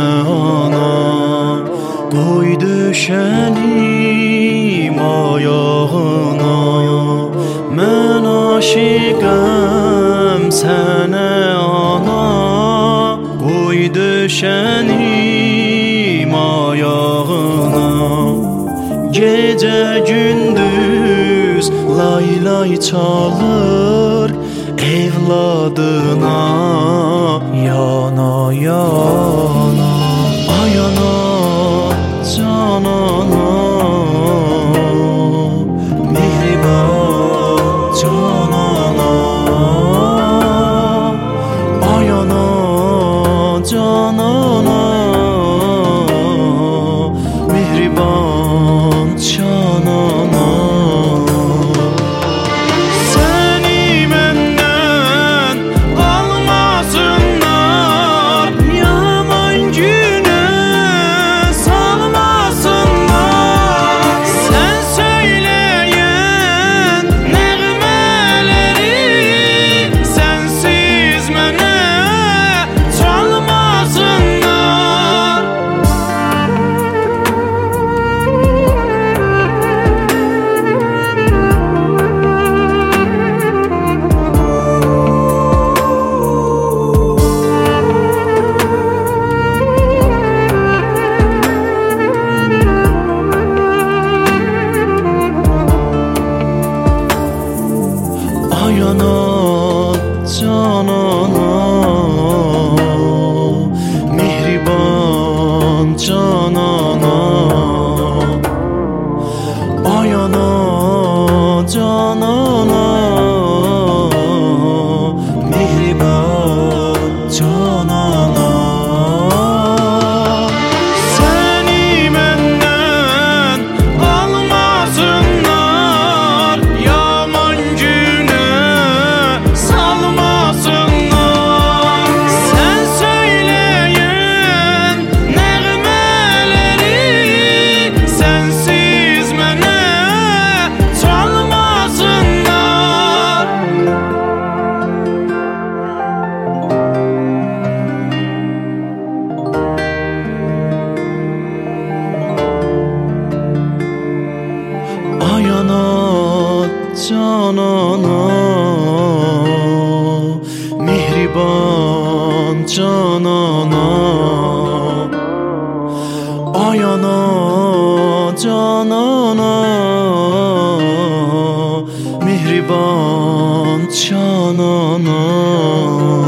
ana, qoy düşənim ayağına. Mən aşiqəm sənə ana, qoy düşənim ayağına. Gecə gündüz lay lay çalır evladına, yana yana. Ay ana, can ana, mehriban can ana. Ay ana, can ana, mehriban can ana. Ay ana, can ana, mehriban can ana. Ay ana, can ana, mehriban can ana. Ay ana, can ana, mehriban can ana. Ay ana, can ana, mehriban can ana.